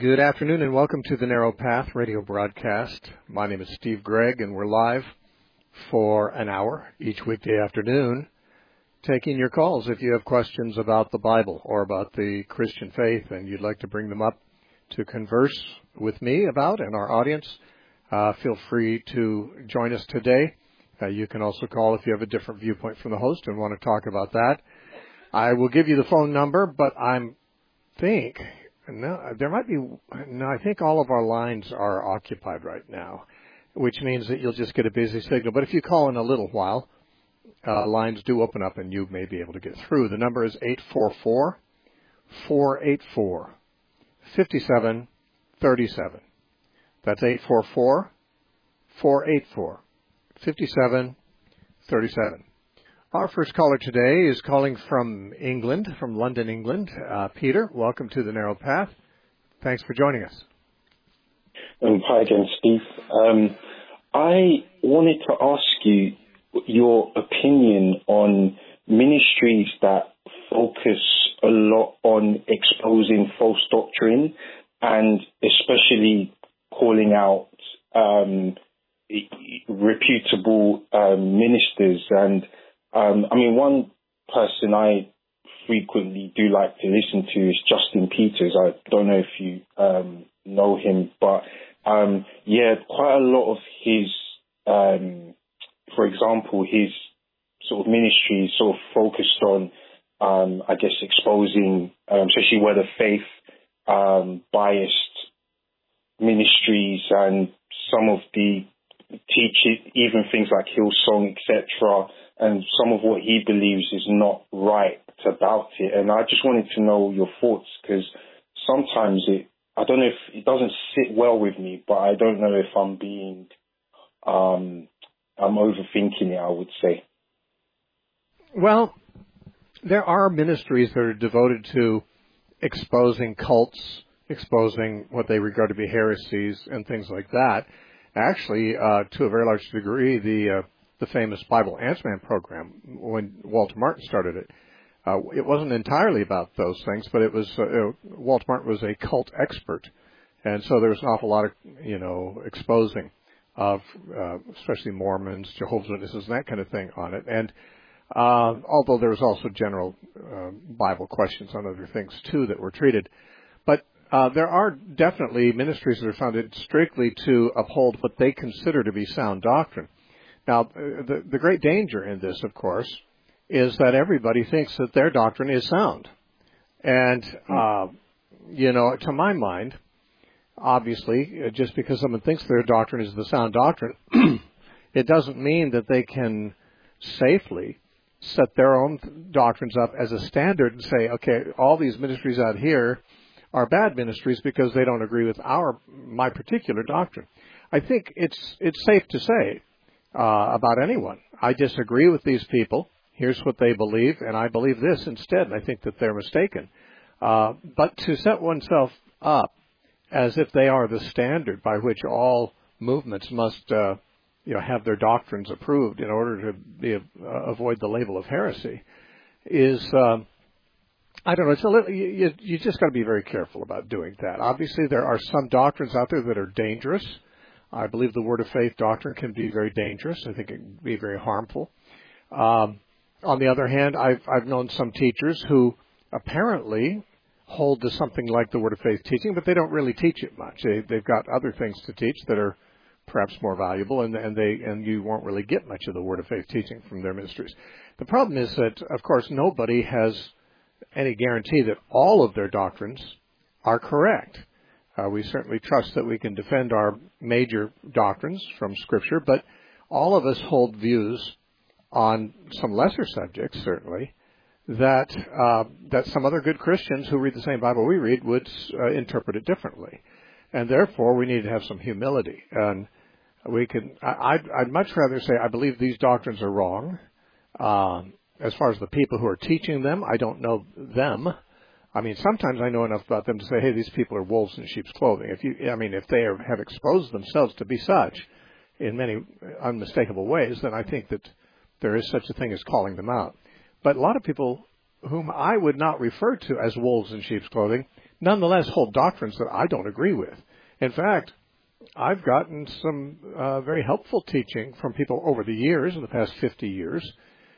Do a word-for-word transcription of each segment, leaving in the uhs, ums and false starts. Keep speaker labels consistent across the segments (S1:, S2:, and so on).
S1: Good afternoon and welcome to the Narrow Path radio broadcast. My name is Steve Gregg and we're live for an hour each weekday afternoon taking your calls if you have questions about the Bible or about the Christian faith and you'd like to bring them up to converse with me about and our audience. Uh, feel free to join us today. Uh, you can also call if you have a different viewpoint from the host and want to talk about that. I will give you the phone number, but I'm think... No, there might be, no, I think all of our lines are occupied right now, which means that you'll just get a busy signal. But if you call in a little while, uh, lines do open up and you may be able to get through. The number is eight four four, four eight four, five seven three seven. That's eight four four, four eight four, five seven three seven. Our first caller today is calling from England, from London, England. Uh, Peter, welcome to the Narrow Path. Thanks for joining us.
S2: Um, hi again, Steve. Um, I wanted to ask you your opinion on ministries that focus a lot on exposing false doctrine and especially calling out um, reputable um, ministers and Um, I mean, one person I frequently do like to listen to is Justin Peters. I don't know if you um, know him, but um, yeah, quite a lot of his, um, for example, his sort of ministry is sort of focused on, um, I guess, exposing, um, especially where the faith um, biased ministries and some of the teaching, even things like Hillsong, et cetera, and some of what he believes is not right about it. And I just wanted to know your thoughts because sometimes it, I don't know if it doesn't sit well with me, but I don't know if I'm being, um, I'm overthinking it, I would say.
S1: Well, there are ministries that are devoted to exposing cults, exposing what they regard to be heresies and things like that. Actually, uh, to a very large degree, the uh, the famous Bible Answerman program, when Walter Martin started it, uh, it wasn't entirely about those things, but it was, uh, uh, Walter Martin was a cult expert. And so there was an awful lot of, you know, exposing of, uh, especially Mormons, Jehovah's Witnesses, and that kind of thing on it. And, uh, although there was also general, uh, Bible questions on other things too that were treated. But, uh, there are definitely ministries that are founded strictly to uphold what they consider to be sound doctrine. Now, the, the great danger in this, of course, is that everybody thinks that their doctrine is sound. And, uh, you know, to my mind, obviously, just because someone thinks their doctrine is the sound doctrine, it doesn't mean that they can safely set their own doctrines up as a standard and say, okay, all these ministries out here are bad ministries because they don't agree with our, my particular doctrine. I think it's, it's safe to say, Uh, about anyone. I disagree with these people. Here's what they believe, and I believe this instead, and I think that they're mistaken. Uh, but to set oneself up as if they are the standard by which all movements must, uh, you know, have their doctrines approved in order to be, uh, avoid the label of heresy is, uh, I don't know, it's a little, you, you just got to be very careful about doing that. Obviously, there are some doctrines out there that are dangerous. I believe the Word of Faith doctrine can be very dangerous. I think it can be very harmful. Um, on the other hand, I've, I've known some teachers who apparently hold to something like the Word of Faith teaching, but they don't really teach it much. They, they've got other things to teach that are perhaps more valuable, and, and they and you won't really get much of the Word of Faith teaching from their ministries. The problem is that, of course, nobody has any guarantee that all of their doctrines are correct. Uh, we certainly trust that we can defend our major doctrines from Scripture, but all of us hold views on some lesser subjects, certainly, that uh, that some other good Christians who read the same Bible we read would uh, interpret it differently. And therefore, we need to have some humility. And we can, I, I'd, I'd much rather say, I believe these doctrines are wrong. Um, as far as the people who are teaching them, I don't know them. I mean, sometimes I know enough about them to say, hey, these people are wolves in sheep's clothing. If you, I mean, if they are, have exposed themselves to be such in many unmistakable ways, then I think that there is such a thing as calling them out. But a lot of people whom I would not refer to as wolves in sheep's clothing nonetheless hold doctrines that I don't agree with. In fact, I've gotten some uh, very helpful teaching from people over the years, in the past fifty years,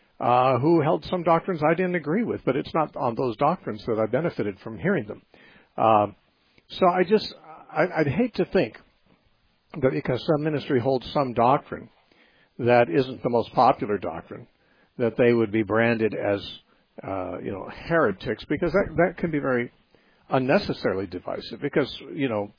S1: uh, who held some doctrines I didn't agree with, but it's not on those doctrines that I benefited from hearing them. Uh, so I just, I, I'd hate to think that because some ministry holds some doctrine that isn't the most popular doctrine, that they would be branded as, uh, you know, heretics, because that, that can be very unnecessarily divisive. Because, you know,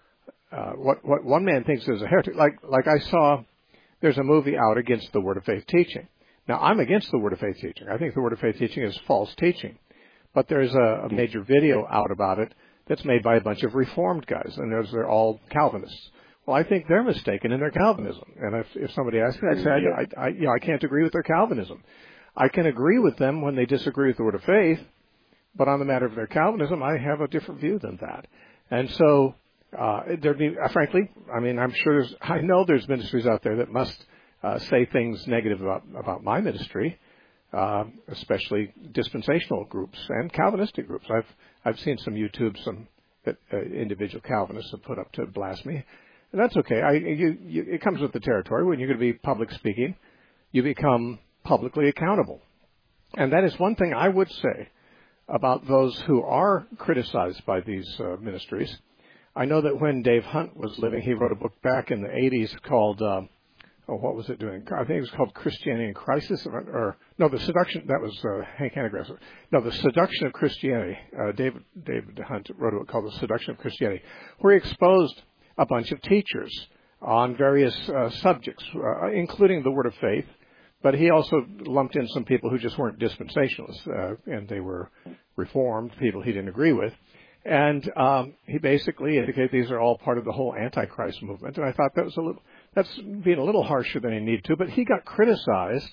S1: uh, what what one man thinks is a heretic, like like I saw, there's a movie out against the Word of Faith teaching. Now, I'm against the Word of Faith teaching. I think the Word of Faith teaching is false teaching. But there's a, a major video out about it that's made by a bunch of Reformed guys, and those are all Calvinists. Well, I think they're mistaken in their Calvinism. And if, if somebody asks me, I'd say, I, I, you know, I can't agree with their Calvinism. I can agree with them when they disagree with the Word of Faith, but on the matter of their Calvinism, I have a different view than that. And so, uh, there'd be, uh, frankly, I mean, I'm sure there's, I know there's ministries out there that must uh, say things negative about, about my ministry, uh, especially dispensational groups and Calvinistic groups. I've, I've seen some YouTube, some that uh, individual Calvinists have put up to blast me. And that's okay. I, you, you, it comes with the territory. When you're going to be public speaking, you become publicly accountable. And that is one thing I would say about those who are criticized by these uh, ministries. I know that when Dave Hunt was living, he wrote a book back in the eighties called, uh, oh, what was it doing? I think it was called Christianity in Crisis, or, or no, the seduction, that was uh, Hank Hanegraass. No, the Seduction of Christianity. Uh, David, David Hunt wrote a book called The Seduction of Christianity, where he exposed a bunch of teachers on various uh, subjects, uh, including the Word of Faith, but he also lumped in some people who just weren't dispensationalists, uh, and they were Reformed, people he didn't agree with. And um, he basically indicated these are all part of the whole Antichrist movement. And I thought that was a little, that's being a little harsher than he needed to, but he got criticized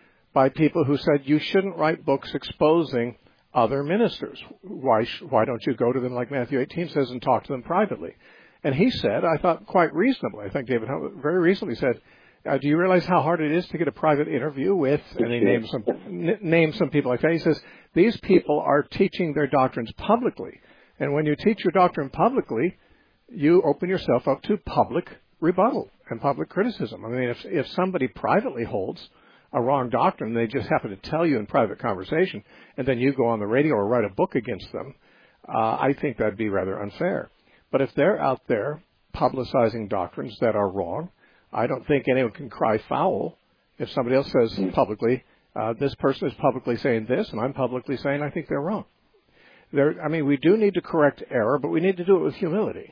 S1: by people who said you shouldn't write books exposing other ministers. Why, sh- why don't you go to them, like Matthew eighteen says, and talk to them privately? And he said, I thought quite reasonably, I think David Hunt very recently said, uh, do you realize how hard it is to get a private interview with, and he named some, n- named some people like that. He says, these people are teaching their doctrines publicly. And when you teach your doctrine publicly, you open yourself up to public rebuttal and public criticism. I mean, if, if somebody privately holds a wrong doctrine, they just happen to tell you in private conversation, and then you go on the radio or write a book against them, uh, I think that'd be rather unfair. But if they're out there publicizing doctrines that are wrong, I don't think anyone can cry foul if somebody else says publicly, uh, this person is publicly saying this, and I'm publicly saying I think they're wrong. There, I mean, we do need to correct error, but we need to do it with humility.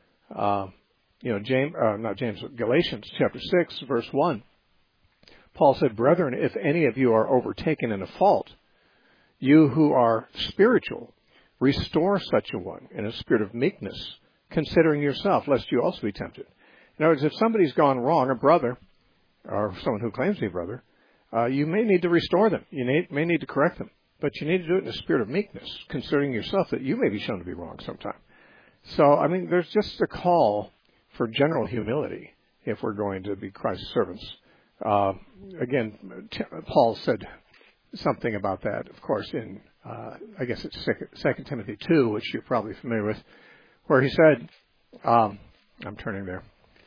S1: Uh, you know, James, uh, not James, but Galatians chapter six, verse one. Paul said, brethren, if any of you are overtaken in a fault, you who are spiritual, restore such a one in a spirit of meekness, considering yourself, lest you also be tempted. In other words, if somebody's gone wrong, a brother, or someone who claims to be a brother, uh, you may need to restore them. You need, may need to correct them. But you need to do it in a spirit of meekness, considering yourself that you may be shown to be wrong sometime. So, I mean, there's just a call for general humility if we're going to be Christ's servants. Uh, again, T- Paul said something about that, of course, in, uh, I guess it's Second Timothy two, which you're probably familiar with, where he said, um, I'm turning there.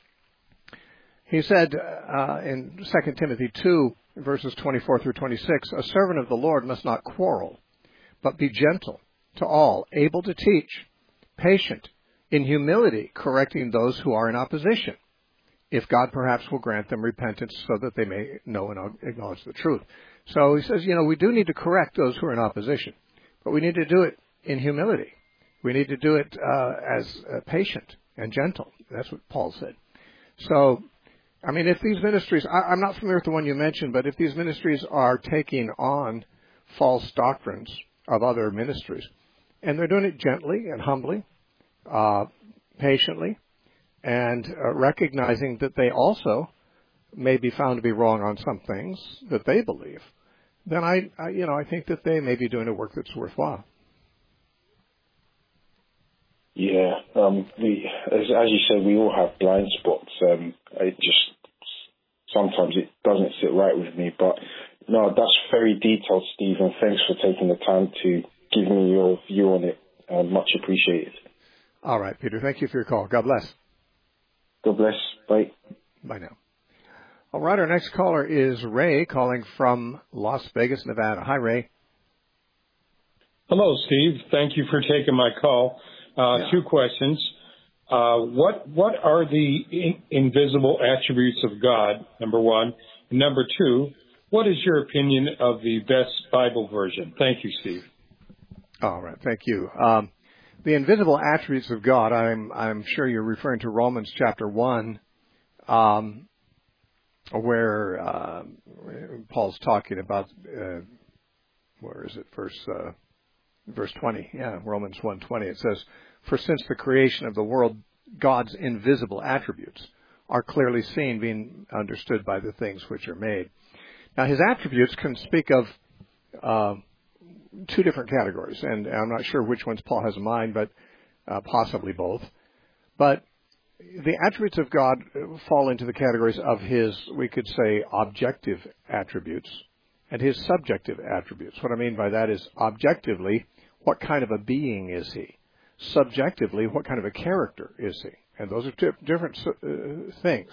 S1: He said uh, in Second Timothy two, verses twenty-four through twenty-six, a servant of the Lord must not quarrel, but be gentle to all, able to teach, patient, in humility, correcting those who are in opposition, if God perhaps will grant them repentance so that they may know and acknowledge the truth. So he says, you know, we do need to correct those who are in opposition, but we need to do it in humility. We need to do it uh, as uh, patient and gentle. That's what Paul said. So, I mean, if these ministries, I, I'm not familiar with the one you mentioned, but if these ministries are taking on false doctrines of other ministries, and they're doing it gently and humbly, uh, patiently, and uh, recognizing that they also may be found to be wrong on some things that they believe, then I, I you know, I think that they may be doing a work that's worthwhile.
S2: Yeah, um, we, as, as you said, we all have blind spots. Um, it just sometimes it doesn't sit right with me. But no, that's very detailed, Stephen. Thanks for taking the time to give me your view on it. Uh, much appreciated.
S1: All right, Peter. Thank you for your call. God bless.
S2: God bless. Bye.
S1: Bye now. All right, our next caller is Ray calling from Las Vegas, Nevada. Hi, Ray.
S3: Hello, Steve. Thank you for taking my call. Uh,
S1: Yeah.
S3: Two questions. Uh, what what are the in, invisible attributes of God, number one? And number two, what is your opinion of the best Bible version? Thank you, Steve.
S1: All right, thank you. Um, the invisible attributes of God, I'm I'm sure you're referring to Romans chapter one, um, where uh, Paul's talking about, uh, where is it, verse uh, verse twenty, yeah, Romans one twenty. It says, "For since the creation of the world, God's invisible attributes are clearly seen, being understood by the things which are made." Now, his attributes can speak of uh, two different categories, and I'm not sure which ones Paul has in mind, but uh, possibly both. But the attributes of God fall into the categories of his, we could say, objective attributes and his subjective attributes. What I mean by that is, objectively, what kind of a being is he? Subjectively, what kind of a character is he? And those are two different uh, things.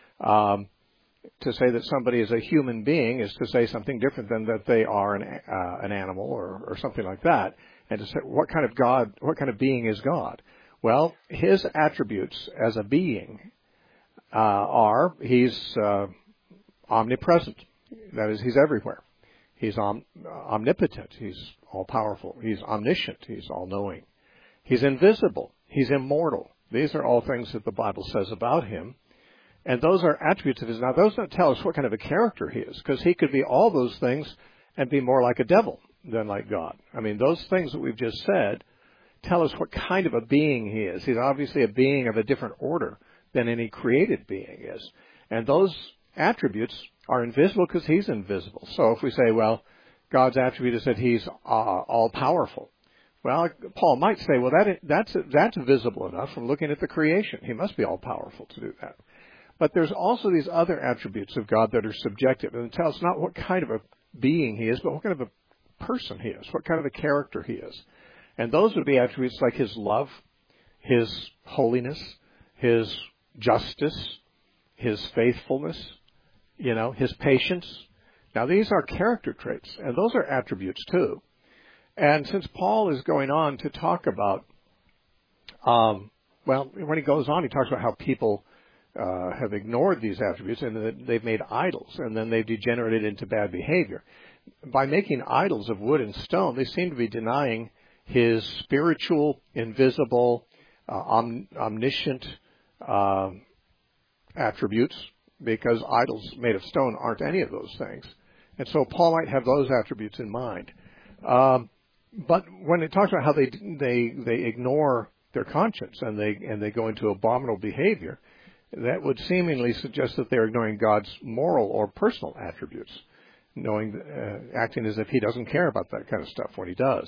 S1: Um, to say that somebody is a human being is to say something different than that they are an, uh, an animal or, or something like that. And to say what kind of God, what kind of being is God? Well, his attributes as a being uh, are he's uh, omnipresent. That is, he's everywhere. He's om- omnipotent. He's all-powerful. He's omniscient. He's all-knowing. He's invisible. He's immortal. These are all things that the Bible says about him. And those are attributes of his. Now, those don't tell us what kind of a character he is, because he could be all those things and be more like a devil than like God. I mean, those things that we've just said tell us what kind of a being he is. He's obviously a being of a different order than any created being is. And those attributes are invisible because he's invisible. So if we say, well, God's attribute is that he's uh, all-powerful. Well, Paul might say, well, that that's that's visible enough from looking at the creation. He must be all-powerful to do that. But there's also these other attributes of God that are subjective, and tell us not what kind of a being he is, but what kind of a person he is, what kind of a character he is. And those would be attributes like his love, his holiness, his justice, his faithfulness, you know, his patience. Now, these are character traits, and those are attributes too. And since Paul is going on to talk about, um, well, when he goes on, he talks about how people uh, have ignored these attributes and that they've made idols, and then they've degenerated into bad behavior. By making idols of wood and stone, they seem to be denying his spiritual, invisible, uh, om- omniscient uh, attributes, because idols made of stone aren't any of those things. And so Paul might have those attributes in mind. Um, but when it talks about how they they they ignore their conscience and they and they go into abominable behavior, that would seemingly suggest that they're ignoring God's moral or personal attributes, knowing, uh, acting as if he doesn't care about that kind of stuff when he does.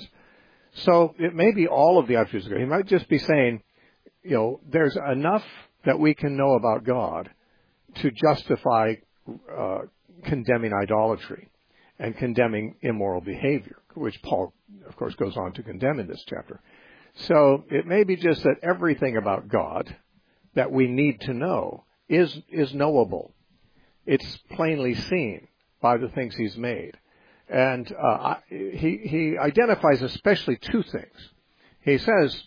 S1: So it may be all of the attributes of God. He might just be saying, you know, there's enough that we can know about God to justify uh, condemning idolatry and condemning immoral behavior, which Paul, of course, goes on to condemn in this chapter. So it may be just that everything about God that we need to know is is knowable. It's plainly seen by the things he's made. And uh, he, he identifies especially two things. He says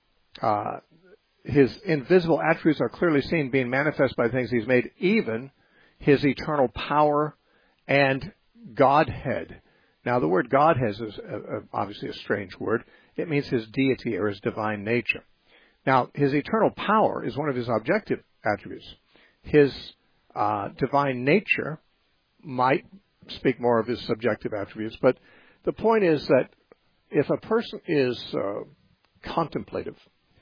S1: uh, his invisible attributes are clearly seen, being manifest by things he's made, even his eternal power and Godhead. Now, the word Godhead is a, a, obviously a strange word. It means his deity or his divine nature. Now, his eternal power is one of his objective attributes. His uh, divine nature might speak more of his subjective attributes, but the point is that if a person is uh, contemplative,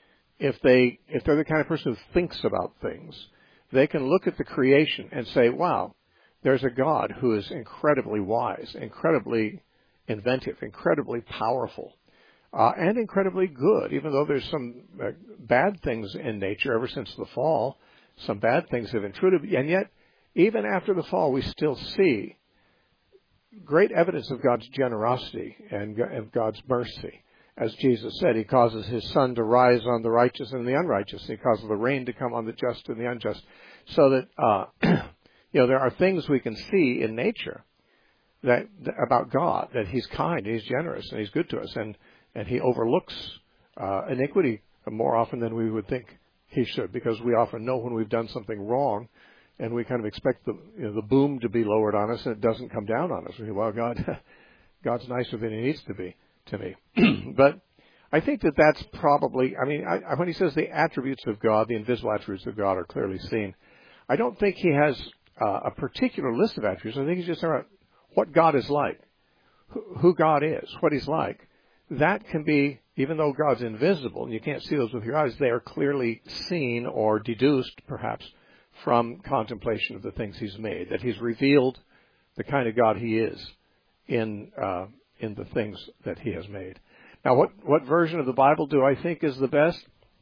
S1: if they if they're the kind of person who thinks about things, they can look at the creation and say, wow, there's a God who is incredibly wise, incredibly inventive, incredibly powerful, uh, and incredibly good, even though there's some uh, bad things in nature ever since the fall. Some bad things have intruded, and yet even after the fall, we still see great evidence of God's generosity and of God's mercy. as Jesus said, he causes his sun to rise on the righteous and the unrighteous. He causes the rain to come on the just and the unjust. So that, uh, you know, there are things we can see in nature that, that about God, that he's kind, he's generous, and he's good to us, and, and he overlooks uh, iniquity more often than we would think he should, because we often know when we've done something wrong, and we kind of expect the, you know, the boom to be lowered on us, and it doesn't come down on us. We say, well, God, God's nicer than he needs to be to me. But I think that that's probably, I mean, I, when he says the attributes of God, the invisible attributes of God are clearly seen, I don't think he has uh, a particular list of attributes. I think he's just talking about what God is like, who, who God is, what he's like. That can be, even though God's invisible, and you can't see those with your eyes, they are clearly seen or deduced, perhaps, from contemplation of the things he's made, that he's revealed the kind of God he is in uh, in the things that he has made. Now, what, what version of the Bible do I think is the best?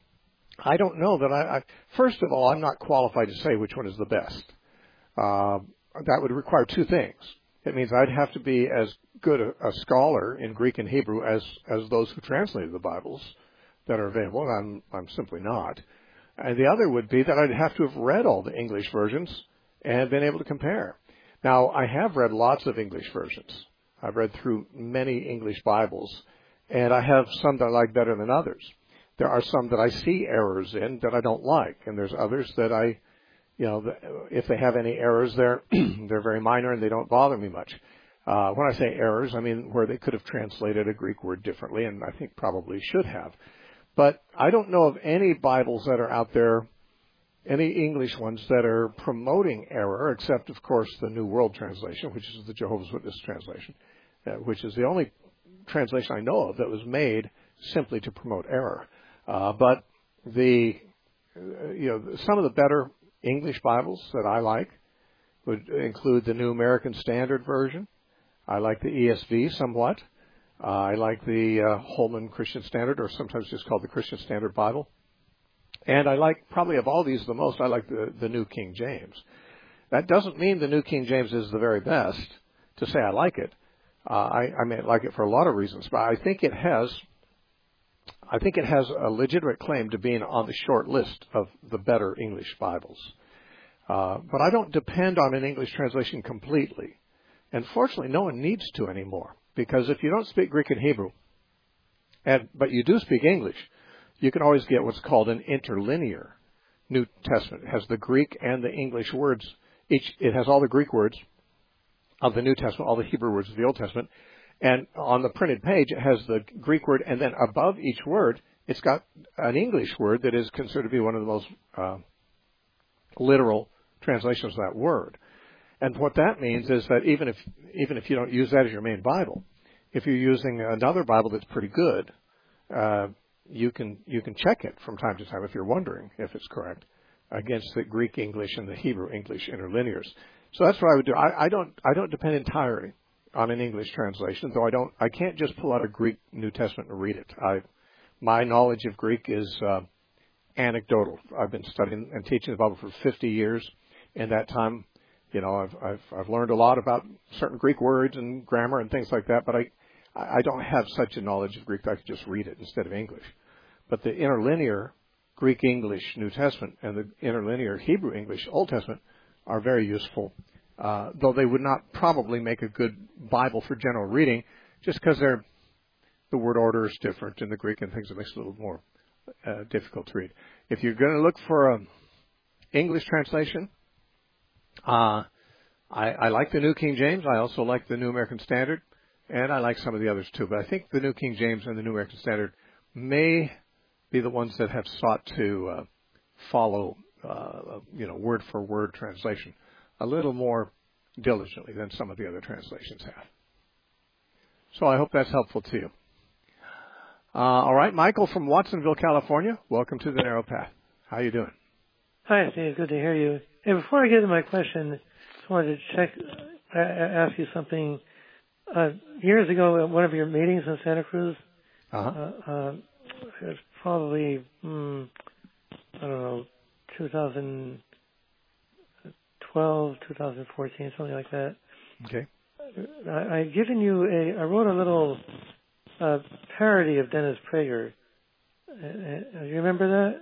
S1: I don't know that I, I first of all, I'm not qualified to say which one is the best. Uh, that would require two things. It means I'd have to be as good a, a scholar in Greek and Hebrew as, as those who translated the Bibles that are available, and I'm, I'm simply not. And the other would be that I'd have to have read all the English versions and been able to compare. Now, I have read lots of English versions. I've read through many English Bibles, and I have some that I like better than others. There are some that I see errors in that I don't like, and there's others that I, you know, if they have any errors, they're they're very minor and they don't bother me much. Uh, when I say errors, I mean where they could have translated a Greek word differently, and I think probably should have. But I don't know of any Bibles that are out there, any English ones that are promoting error, except, of course, the New World Translation, which is the Jehovah's Witness translation, uh, which is the only translation I know of that was made simply to promote error. Uh, but the, uh, you know, some of the better English Bibles that I like would include the New American Standard Version. I like the E S V somewhat. Uh, I like the uh, Holman Christian Standard, or sometimes just called the Christian Standard Bible. And I like, probably of all these the most, I like the, the New King James. That doesn't mean the New King James is the very best to say I like it. Uh, I, I may like it for a lot of reasons, but I think it has, I think it has a legitimate claim to being on the short list of the better English Bibles. Uh, but I don't depend on an English translation completely. And fortunately, no one needs to anymore. Because if you don't speak Greek and Hebrew, and but you do speak English, you can always get what's called an interlinear New Testament. It has the Greek and the English words. Each it has all the Greek words of the New Testament, all the Hebrew words of the Old Testament. And on the printed page, it has the Greek word, and then above each word, it's got an English word that is considered to be one of the most uh, literal translations of that word. And what that means is that even if even if you don't use that as your main Bible, if you're using another Bible that's pretty good, uh, you can you can check it from time to time if you're wondering if it's correct against the Greek English and the Hebrew English interlinears. So that's what I would do. I, I don't I don't depend entirely on an English translation, though I don't I can't just pull out a Greek New Testament and read it. I my knowledge of Greek is uh, anecdotal. I've been studying and teaching the Bible for fifty years. In that time, you know, I've, I've, I've learned a lot about certain Greek words and grammar and things like that, but I, I don't have such a knowledge of Greek that I could just read it instead of English. But the interlinear Greek-English New Testament and the interlinear Hebrew-English Old Testament are very useful, uh, though they would not probably make a good Bible for general reading, just because they're, the word order is different in the Greek and things that makes it a little more uh, difficult to read. If you're going to look for an English translation, Uh, I, I like the New King James. I also like the New American Standard, and I like some of the others too. But I think the New King James and the New American Standard may be the ones that have sought to uh, follow, uh, you know, word for word translation a little more diligently than some of the other translations have. So I hope that's helpful to you. Uh, all right, Michael from Watsonville, California. Welcome to the Narrow Path. How you doing?
S4: Hi, Steve. Good to hear you. Hey, before I get to my question, just wanted to check, uh, ask you something. Uh, years ago, at one of your meetings in Santa Cruz,
S1: uh-huh.
S4: uh, uh, it was probably, hmm, I don't know, two thousand twelve, two thousand fourteen, something like that.
S1: Okay.
S4: I, I given you a, I wrote a little a parody of Dennis Prager. Uh, uh, you remember that?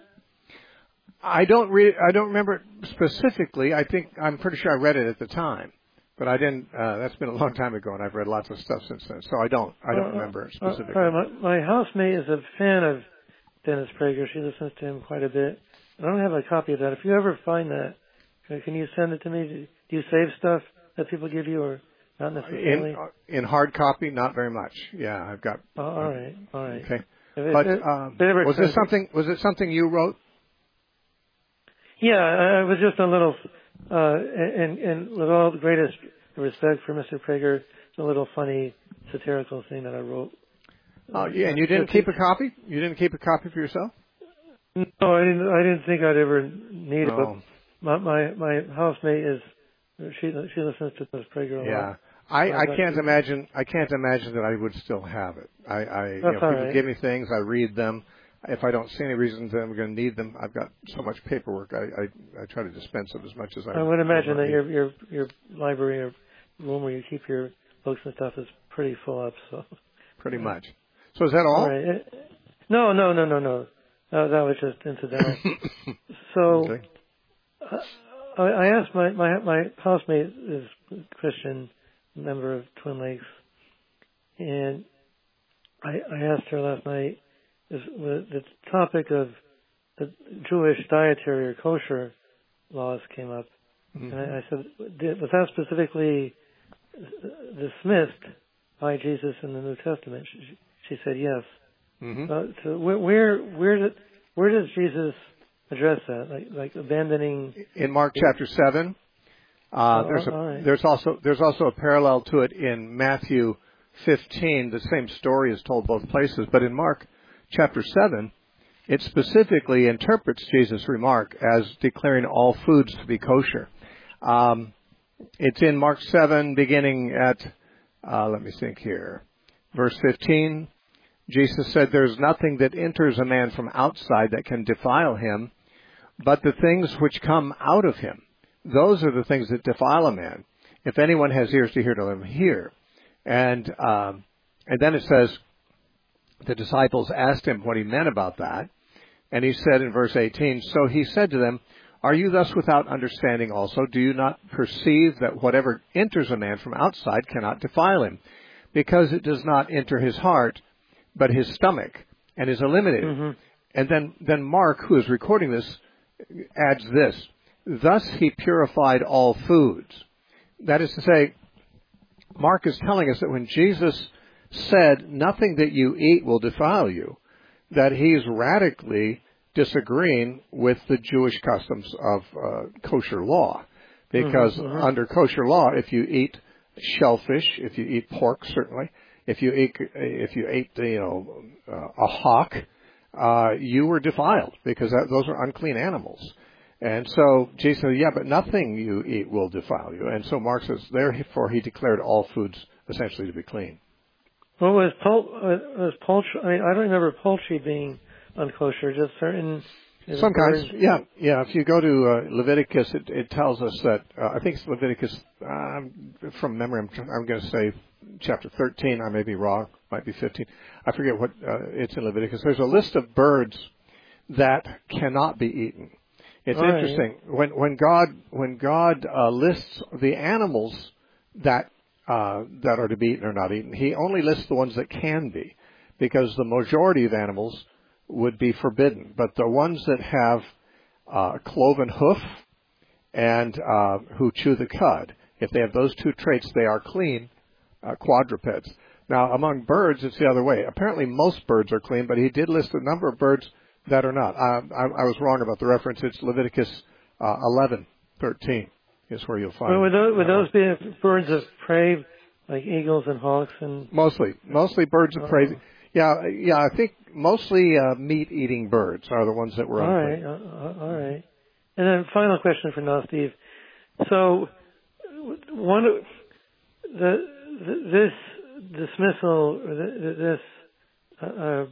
S1: I don't re- I don't remember it specifically. I think I'm pretty sure I read it at the time, but I didn't. Uh, that's been a long time ago, and I've read lots of stuff since then. So I don't. I don't uh, remember it specifically.
S4: Uh, my, my housemate is a fan of Dennis Prager. She listens to him quite a bit. I don't have a copy of that. If you ever find that, can you send it to me? Do you save stuff that people give you, or not necessarily?
S1: In, in hard copy, not very much. Yeah, I've got.
S4: Oh, all right, all right.
S1: Okay.
S4: If
S1: but
S4: it,
S1: um, was this something? Was it something you wrote?
S4: Yeah, I was just a little, uh, and, and with all the greatest respect for Mister Prager, it's a little funny satirical thing that I wrote.
S1: Oh, yeah, and you didn't keep a copy? You didn't keep a copy for yourself?
S4: No, I didn't. I didn't think I'd ever need it.
S1: Oh.
S4: But my, my my housemate is she she listens to Mister Prager a lot.
S1: Yeah, I, I can't imagine. I can't imagine that I would still have it. I, I you know, people
S4: right.
S1: give me things, I read them. If I don't see any reason that I'm going to need them, I've got so much paperwork. I, I, I try to dispense it as much as I.
S4: I would imagine that your your your library or room where you keep your books and stuff is pretty full up. So.
S1: Pretty much. So is that all?
S4: All right. No, no, no, no, no. Uh, that was just incidental. so,
S1: okay.
S4: uh, I, I asked my, my my housemate is a Christian, member of Twin Lakes, and I, I asked her last night. Is the topic of the Jewish dietary or kosher laws came up, mm-hmm. and I, I said, was that specifically dismissed by Jesus in the New Testament? She, she said yes.
S1: Mm-hmm.
S4: Uh, so where where where, did, where does Jesus address that? Like like abandoning
S1: in Mark chapter seven. Uh,
S4: oh,
S1: there's a,
S4: right.
S1: there's also there's also a parallel to it in Matthew fifteen. The same story is told both places, but in Mark chapter seven, it specifically interprets Jesus' remark as declaring all foods to be kosher. Um, it's in Mark seven, beginning at, uh, let me think here, verse fifteen. Jesus said, "There's nothing that enters a man from outside that can defile him, but the things which come out of him. Those are the things that defile a man. If anyone has ears to hear, to let him hear." And um, and then it says, the disciples asked him what he meant about that. And he said in verse eighteen, "So he said to them, are you thus without understanding also? Do you not perceive that whatever enters a man from outside cannot defile him? Because it does not enter his heart, but his stomach, and is eliminated." Mm-hmm. And then, then Mark, who is recording this, adds this, "Thus he purified all foods." That is to say, Mark is telling us that when Jesus said, "Nothing that you eat will defile you," that he's radically disagreeing with the Jewish customs of uh, kosher law. Because mm-hmm. under kosher law, if you eat shellfish, if you eat pork, certainly, if you eat, if you ate, you know, uh, a hawk, uh, you were defiled because that, those are unclean animals. And so Jesus said, "Yeah, but nothing you eat will defile you." And so Mark says, therefore he declared all foods essentially to be clean.
S4: Well, was, pul- was poultry, I mean, I don't remember poultry being unkosher, just certain...
S1: Some kinds, yeah, yeah. If you go to uh, Leviticus, it, it tells us that, uh, I think it's Leviticus, uh, from memory, I'm, I'm going to say chapter thirteen, I may be wrong, might be fifteen. I forget what uh, it's in Leviticus. There's a list of birds that cannot be eaten. It's All interesting. Right. When, when God, when God uh, lists the animals that Uh, that are to be eaten or not eaten, he only lists the ones that can be, because the majority of animals would be forbidden. But the ones that have uh, cloven hoof and uh, who chew the cud, if they have those two traits, they are clean uh, quadrupeds. Now, among birds, it's the other way. Apparently, most birds are clean, but he did list a number of birds that are not. Uh, I, I was wrong about the reference. It's Leviticus uh, eleven thirteen. Is where you'll find.
S4: Well, would those, would those be birds of prey, like eagles and hawks and?
S1: Mostly, mostly birds of prey.
S4: Oh.
S1: Yeah, yeah. I think mostly uh, meat-eating birds are the ones that were.
S4: All right, uh, all right. And then final question for now, Steve. So, one the, the this dismissal, this uh,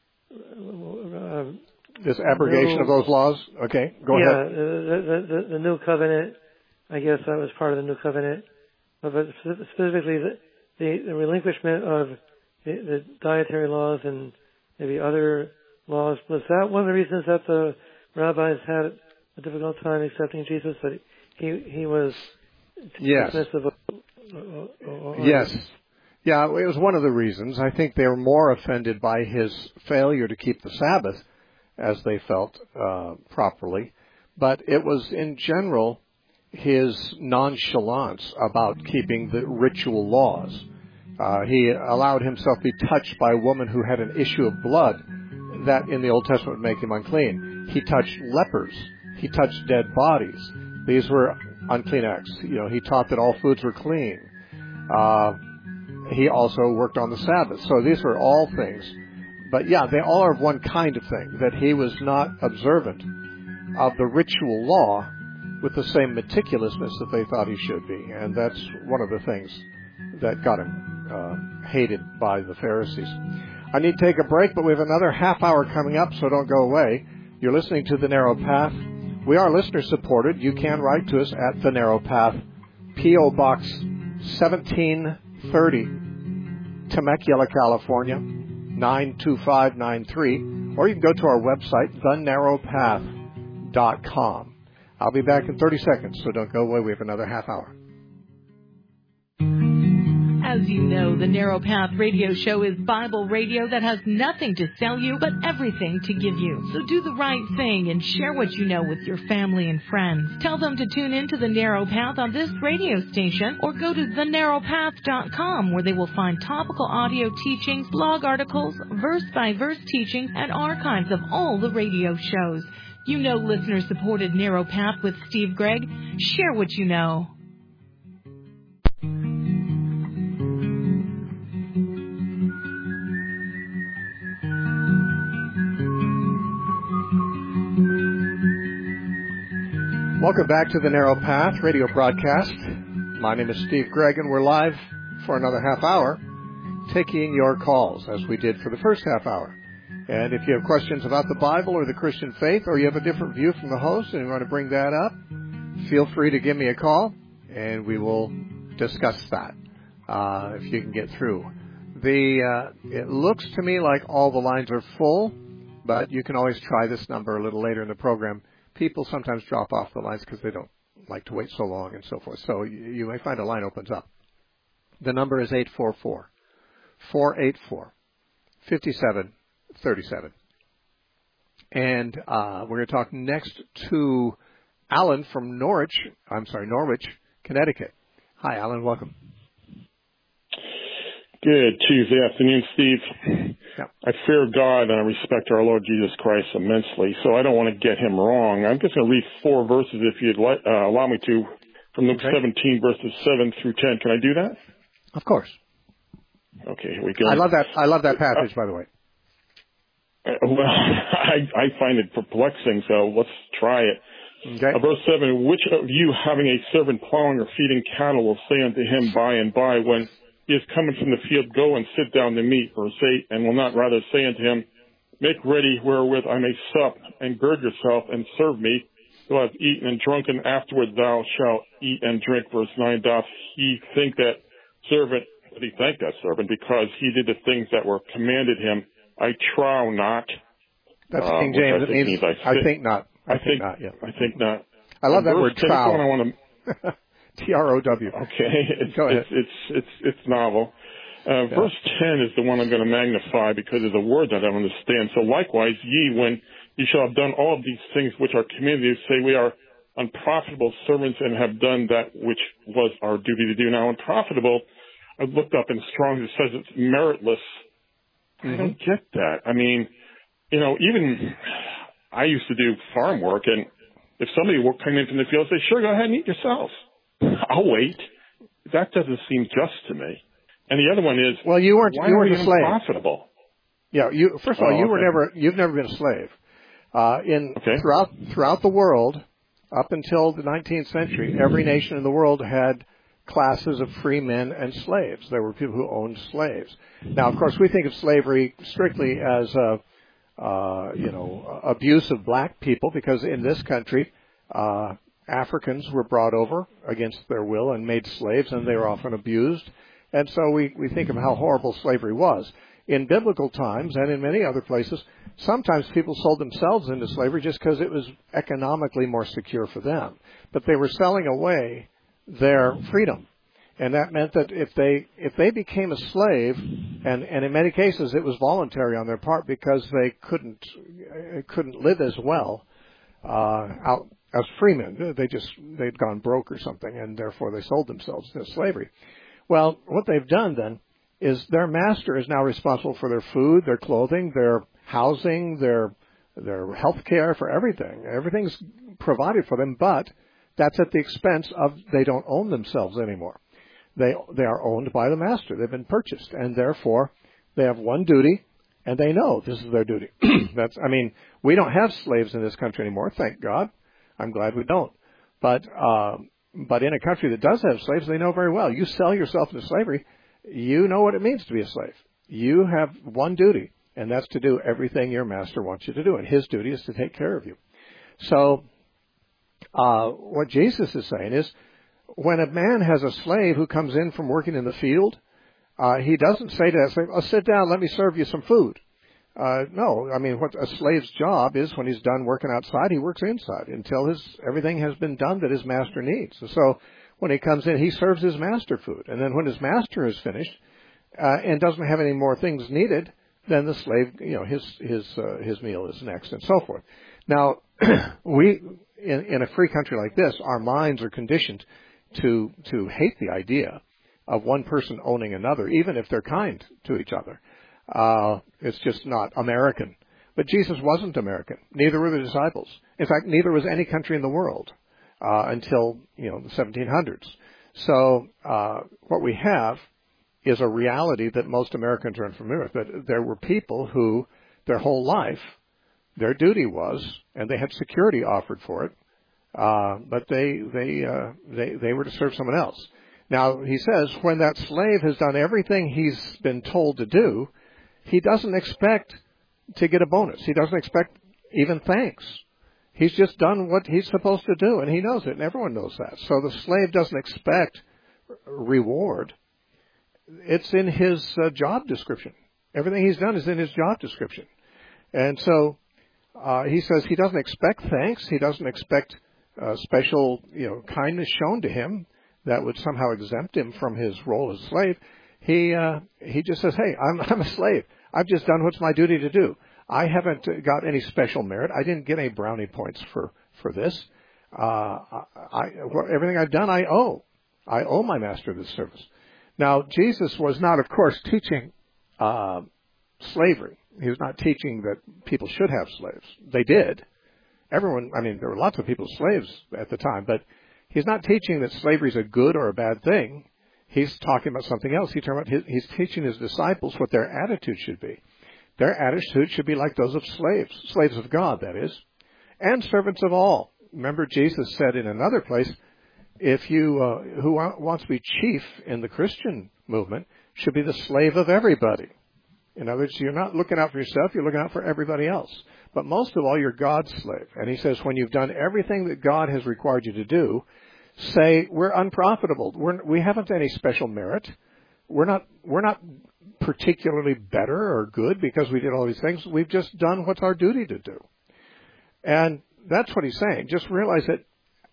S4: uh,
S1: this abrogation new, of those laws. Okay, go
S4: yeah,
S1: ahead.
S4: Yeah, the, the the new covenant. I guess that was part of the new covenant, but specifically the, the, the relinquishment of the, the dietary laws and maybe other laws. Was that one of the reasons that the rabbis had a difficult time accepting Jesus? That he he was
S1: yes.
S4: dismissive of, or, or,
S1: yes. Yeah, it was one of the reasons. I think they were more offended by his failure to keep the Sabbath, as they felt uh, properly. But it was, in general, his nonchalance about keeping the ritual laws. Uh, he allowed himself to be touched by a woman who had an issue of blood that in the Old Testament would make him unclean. He touched lepers. He touched dead bodies. These were unclean acts. You know, he taught that all foods were clean. Uh, he also worked on the Sabbath. So these were all things. But yeah, they all are of one kind of thing, that he was not observant of the ritual law with the same meticulousness that they thought he should be. And that's one of the things that got him uh, hated by the Pharisees. I need to take a break, but we have another half hour coming up, so don't go away. You're listening to The Narrow Path. We are listener-supported. You can write to us at The Narrow Path, P O. Box seventeen thirty, Temecula, California, nine two five nine three, or you can go to our website, the narrow path dot com. I'll be back in thirty seconds, so don't go away. We have another half hour.
S5: As you know, the Narrow Path Radio Show is Bible radio that has nothing to sell you, but everything to give you. So do the right thing and share what you know with your family and friends. Tell them to tune in to the Narrow Path on this radio station, or go to the narrow path dot com, where they will find topical audio teachings, blog articles, verse-by-verse teachings, and archives of all the radio shows. You know listener-supported Narrow Path with Steve Gregg. Share what you know.
S1: Welcome back to the Narrow Path radio broadcast. My name is Steve Gregg, and we're live for another half hour, taking your calls, as we did for the first half hour. And if you have questions about the Bible or the Christian faith, or you have a different view from the host and you want to bring that up, feel free to give me a call, and we will discuss that, uh, if you can get through. The uh, it looks to me like all the lines are full, but you can always try this number a little later in the program. People sometimes drop off the lines because they don't like to wait so long and so forth. So you, you may find a line opens up. The number is eight four four, four eight four, five seven three seven. And uh, we're going to talk next to Alan from Norwich. I'm sorry, Norwich, Connecticut. Hi, Alan. Welcome.
S6: Good Tuesday afternoon, Steve.
S1: Yep.
S6: I fear God and I respect our Lord Jesus Christ immensely, so I don't want to get him wrong. I'm just going to read four verses, if you'd like, uh, allow me to, from Luke okay. seventeen, verses seven through ten. Can I do that?
S1: Of course.
S6: Okay, here we go.
S1: I love that. I love that passage, uh, by the way.
S6: Uh, well, I, I find it perplexing, so let's try it.
S1: Okay.
S6: Uh, verse seven: Which of you, having a servant plowing or feeding cattle, will say unto him by and by, when he is coming from the field, go and sit down to meat, or say, and will not rather say unto him, make ready wherewith I may sup, and gird yourself, and serve me, till I have eaten and drunken, afterward thou shalt eat and drink. Verse nine, doth he think that servant, did he thank that servant, because he did the things that were commanded him? I trow not.
S1: That's
S6: uh,
S1: King James.
S6: I think,
S1: means,
S6: means I,
S1: I think not. I,
S6: I
S1: think,
S6: think
S1: not, yeah.
S6: I think not.
S1: I love
S6: and
S1: that word, trow.
S6: I want to
S1: T R O W.
S6: Okay, it's,
S1: Go ahead.
S6: it's, it's, it's, it's novel. Uh,
S1: yeah.
S6: Verse ten is the one I'm going to magnify because it's a word that I don't understand. So likewise, ye, when ye shall have done all of these things which our communities say we are unprofitable servants and have done that which was our duty to do. Now, unprofitable, I looked up in Strong's, it says it's meritless. Mm-hmm. I don't get that. I mean, you know, even I used to do farm work, and if somebody came in from the field and say, sure, go ahead and eat yourself. I'll wait. That doesn't seem just to me. And the other one is,
S1: well, you weren't
S6: why
S1: you weren't
S6: are
S1: a slave.
S6: Profitable?
S1: Yeah, you first of all,
S6: oh,
S1: you
S6: okay.
S1: were never you've never been a slave. Uh, in
S6: okay.
S1: throughout throughout the world, up until the nineteenth century, every nation in the world had classes of free men and slaves. There were people who owned slaves. Now, of course, we think of slavery strictly as a uh, you know abuse of black people, because in this country, uh, Africans were brought over against their will and made slaves, and they were often abused. And so we, we think of how horrible slavery was. In biblical times and in many other places, sometimes people sold themselves into slavery just because it was economically more secure for them. But they were selling away their freedom. And that meant that if they if they became a slave, and, and in many cases it was voluntary on their part because they couldn't couldn't live as well uh, out as freemen. They just they'd gone broke or something, and therefore they sold themselves to slavery. Well, what they've done then is their master is now responsible for their food, their clothing, their housing, their their health care, for everything. Everything's provided for them, but that's at the expense of they don't own themselves anymore. They they are owned by the master. They've been purchased, and therefore they have one duty, and they know this is their duty. That's I mean, we don't have slaves in this country anymore, thank God. I'm glad we don't. But uh, but in a country that does have slaves, they know very well. You sell yourself into slavery, you know what it means to be a slave. You have one duty, and that's to do everything your master wants you to do, and his duty is to take care of you. So uh, what Jesus is saying is, when a man has a slave who comes in from working in the field, uh, he doesn't say to that slave, oh, sit down, let me serve you some food. Uh, no, I mean, what a slave's job is when he's done working outside, he works inside until his everything has been done that his master needs. So when he comes in, he serves his master food. And then when his master is finished uh, and doesn't have any more things needed, then the slave, you know, his his uh, his meal is next, and so forth. Now, we in, in a free country like this, our minds are conditioned to to hate the idea of one person owning another, even if they're kind to each other. Uh, it's just not American. But Jesus wasn't American. Neither were the disciples. In fact, neither was any country in the world uh, until, you know, the seventeen hundreds. So uh, what we have is a reality that most Americans are unfamiliar with. But there were people who, their whole life, their duty was, and they had security offered for it, Uh, but they they uh, they they were to serve someone else. Now he says when that slave has done everything he's been told to do, he doesn't expect to get a bonus. He doesn't expect even thanks. He's just done what he's supposed to do, and he knows it, and everyone knows that. So the slave doesn't expect reward. It's in his uh, job description. Everything he's done is in his job description, and so uh, he says he doesn't expect thanks. He doesn't expect Uh, special, you know, kindness shown to him that would somehow exempt him from his role as a slave. He uh, he just says, "Hey, I'm I'm a slave. I've just done what's my duty to do. I haven't got any special merit. I didn't get any brownie points for for this. Uh, I, I everything I've done, I owe. I owe my master this service." Now, Jesus was not, of course, teaching uh, slavery. He was not teaching that people should have slaves. They did. Everyone, I mean, there were lots of people slaves at the time, but he's not teaching that slavery is a good or a bad thing. He's talking about something else. He's, talking about his, he's teaching his disciples what their attitude should be. Their attitude should be like those of slaves, slaves of God, that is, and servants of all. Remember, Jesus said in another place, if you, uh, who wants to be chief in the Christian movement should be the slave of everybody. In other words, you're not looking out for yourself, you're looking out for everybody else. But most of all, you're God's slave. And he says, when you've done everything that God has required you to do, say, we're unprofitable. We're, we haven't any special merit. We're not, we're not particularly better or good because we did all these things. We've just done what's our duty to do. And that's what he's saying. Just realize that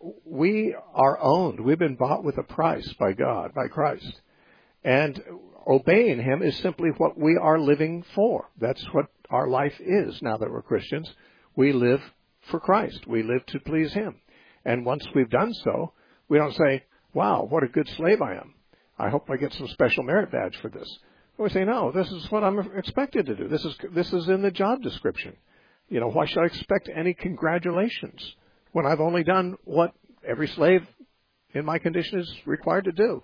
S1: we are owned. We've been bought with a price by God, by Christ. And obeying him is simply what we are living for. That's what our life is now that we're Christians. We live for Christ. We live to please him. And once we've done so, we don't say, wow, what a good slave I am. I hope I get some special merit badge for this. We say, no, this is what I'm expected to do. This is this is in the job description. You know, why should I expect any congratulations when I've only done what every slave in my condition is required to do?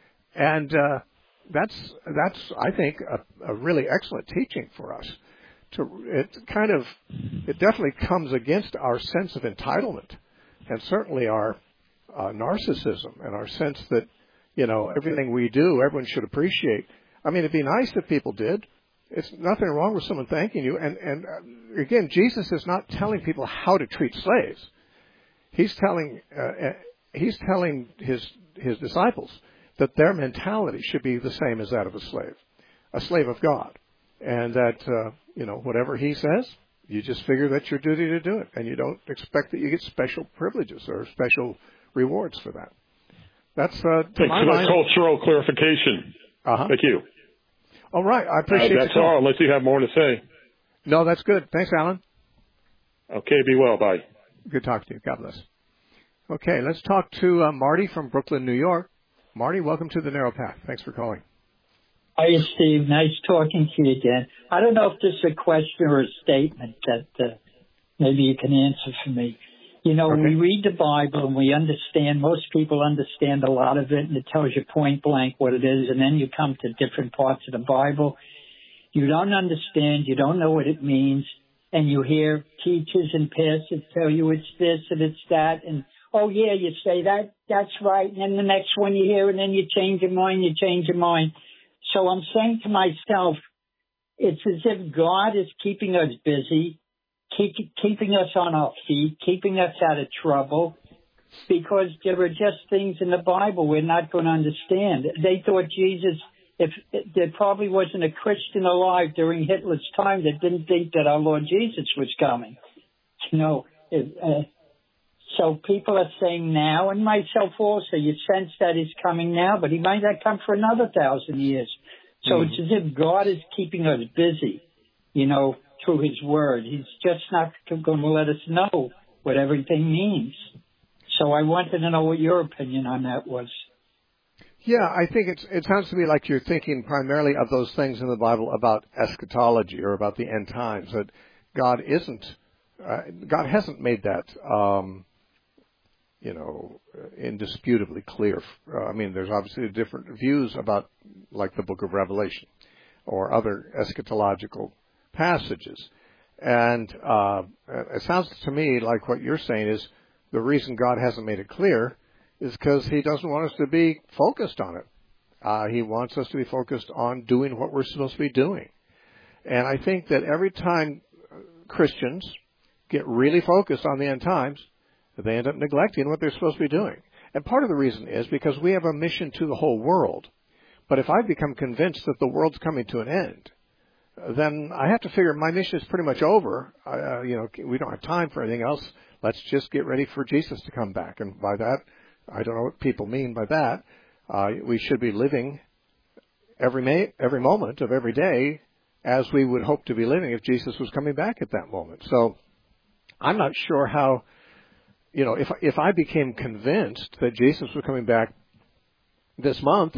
S1: And uh, that's, that's I think, a, a really excellent teaching for us. To, it kind of, it definitely comes against our sense of entitlement and certainly our uh, narcissism and our sense that, you know, everything we do, everyone should appreciate. I mean, it'd be nice if people did. It's nothing wrong with someone thanking you. And, and uh, again, Jesus is not telling people how to treat slaves. He's telling, uh, he's telling his, his disciples that their mentality should be the same as that of a slave, a slave of God. And that, uh, you know, whatever he says, you just figure that's your duty to do it. And you don't expect that you get special privileges or special rewards for that. That's, uh, to
S6: Thanks
S1: my
S6: for that
S1: mind.
S6: cultural clarification.
S1: Uh-huh.
S6: Thank you.
S1: All right. I appreciate
S6: uh, That's
S1: the call.
S6: all, unless you have more to say.
S1: No, that's good. Thanks, Alan.
S6: Okay, be well. Bye.
S1: Good talking to you. God bless. Okay, let's talk to uh, Marty from Brooklyn, New York. Marty, welcome to the Narrow Path. Thanks for calling.
S7: Hi, Steve. Nice talking to you again. I don't know if this is a question or a statement that uh, maybe you can answer for me. You know,
S1: Okay.
S7: we read the Bible and we understand, most people understand a lot of it, and it tells you point blank what it is, and then you come to different parts of the Bible. You don't understand, you don't know what it means, and you hear teachers and pastors tell you it's this and it's that, and oh yeah, you say that, that's right, and then the next one you hear, and then you change your mind, you change your mind. So I'm saying to myself, it's as if God is keeping us busy, keep, keeping us on our feet, keeping us out of trouble, because there are just things in the Bible we're not going to understand. They thought Jesus, if there probably wasn't a Christian alive during Hitler's time that didn't think that our Lord Jesus was coming. You know, it, uh, so people are saying now, and myself also, you sense that he's coming now, but he might not come for another thousand years. So mm-hmm. It's as if God is keeping us busy, you know, through his word. He's just not going to let us know what everything means. So I wanted to know what your opinion on that was.
S1: Yeah, I think it's, it sounds to me like you're thinking primarily of those things in the Bible about eschatology or about the end times, that God isn't, uh, God hasn't made that, um, you know, indisputably clear. Uh, I mean, there's obviously different views about, like the book of Revelation or other eschatological passages. And uh, it sounds to me like what you're saying is the reason God hasn't made it clear is because he doesn't want us to be focused on it. Uh, he wants us to be focused on doing what we're supposed to be doing. And I think that every time Christians get really focused on the end times, they end up neglecting what they're supposed to be doing. And part of the reason is because we have a mission to the whole world. But if I become convinced that the world's coming to an end, then I have to figure my mission is pretty much over. Uh, you know, we don't have time for anything else. Let's just get ready for Jesus to come back. And by that, I don't know what people mean by that. Uh, we should be living every may, every moment of every day as we would hope to be living if Jesus was coming back at that moment. So I'm not sure how, you know, if if I became convinced that Jesus was coming back this month,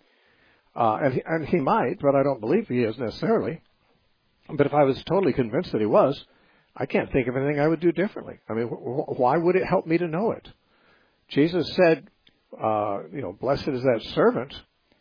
S1: uh, and, he, and he might, but I don't believe he is necessarily. But if I was totally convinced that he was, I can't think of anything I would do differently. I mean, wh- why would it help me to know it? Jesus said, uh, you know, blessed is that servant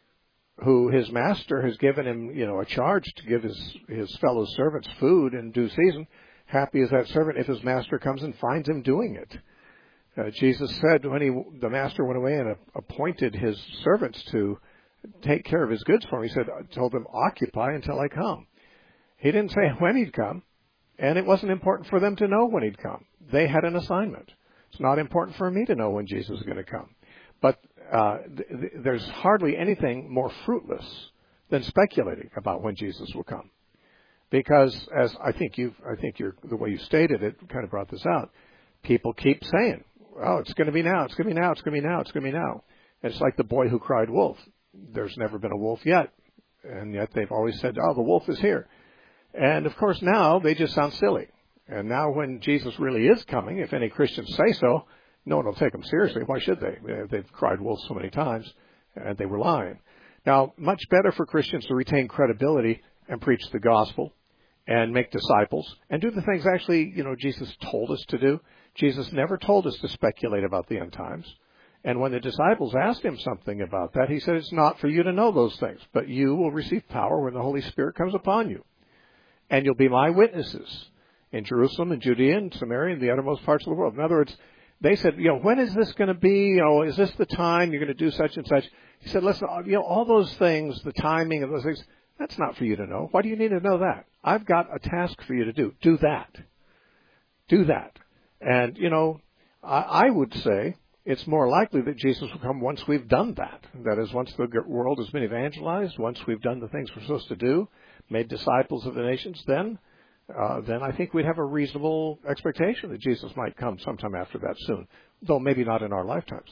S1: who his master has given him, you know, a charge to give his, his fellow servants food in due season. Happy is that servant if his master comes and finds him doing it. Uh, Jesus said when he, the master went away and appointed his servants to take care of his goods for him, he said, told them, occupy until I come. He didn't say when he'd come, and it wasn't important for them to know when he'd come. They had an assignment. It's not important for me to know when Jesus is going to come. But uh, th- th- there's hardly anything more fruitless than speculating about when Jesus will come. Because, as I think you, I think you're, the way you stated it kind of brought this out, people keep saying, oh, it's going to be now, it's going to be now, it's going to be now, it's going to be now. And it's like the boy who cried wolf. There's never been a wolf yet. And yet they've always said, oh, the wolf is here. And, of course, now they just sound silly. And now when Jesus really is coming, if any Christians say so, no one will take them seriously. Why should they? They've cried wolf so many times, and they were lying. Now, much better for Christians to retain credibility and preach the gospel and make disciples and do the things actually, you know, Jesus told us to do. Jesus never told us to speculate about the end times. And when the disciples asked him something about that, he said, it's not for you to know those things, but you will receive power when the Holy Spirit comes upon you. And you'll be my witnesses in Jerusalem and Judea and Samaria and the uttermost parts of the world. In other words, they said, you know, when is this going to be? You know, is this the time you're going to do such and such? He said, listen, you know, all those things, the timing of those things, that's not for you to know. Why do you need to know that? I've got a task for you to do. Do that. Do that. And, you know, I, I would say it's more likely that Jesus will come once we've done that. That is, once the world has been evangelized, once we've done the things we're supposed to do, made disciples of the nations, then uh, then I think we'd have a reasonable expectation that Jesus might come sometime after that soon, though maybe not in our lifetimes.